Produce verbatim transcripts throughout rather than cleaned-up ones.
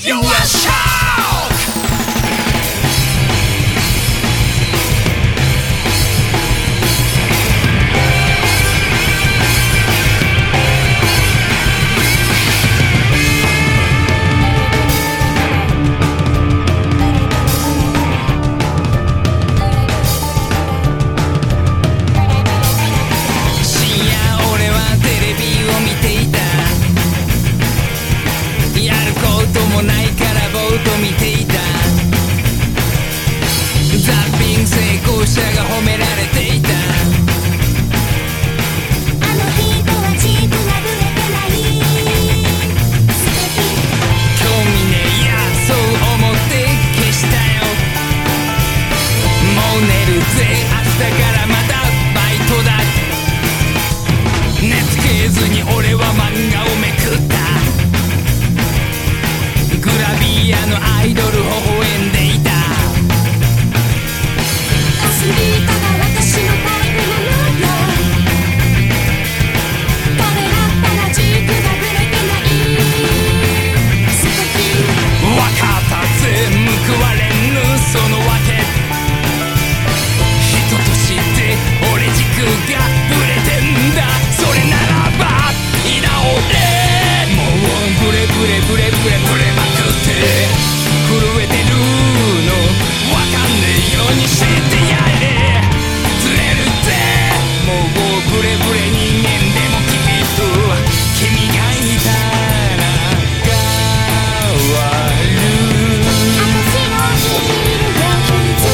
You are shocked. ないからぼーっと見ていた。ザッピング成功者が褒められていた。 あの人は軸がぶれてない。素敵。 興味ねえやそう思って消したよ。もう寝るぜ明日からまたバイトだ。寝つけずに俺は漫画をめくった。グラビアのアイドル微笑んでいた。 アスリートが私のタイプなのよ。彼だったら軸がぶれてない。素敵。 わかったぜ報われぬそのわけ。人として俺軸がぶれてんだ。それならば居直れ。もうブレブレブレブレブレまくって震えてるのわかんねえようにしてやれ。ずれるぜもうブレブレ人間でもきっと君がいたら変わる。 私のヒールが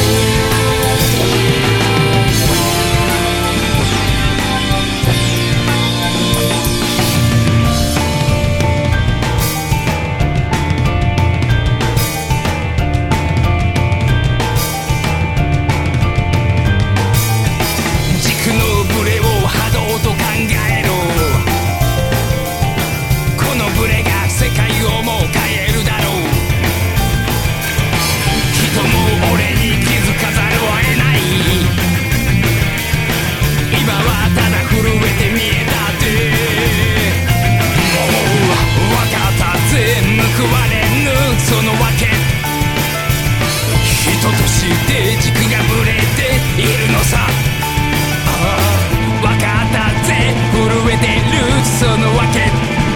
そのわけ。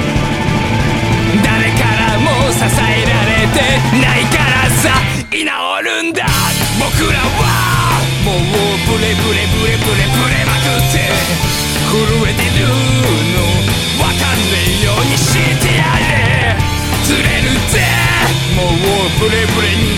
誰からも支えられてないからさ居直るんだ。僕らはもうブレブレブレブレブレまくって震えてるのわかんねえようにしてやれ。ずれるぜもうブレブレに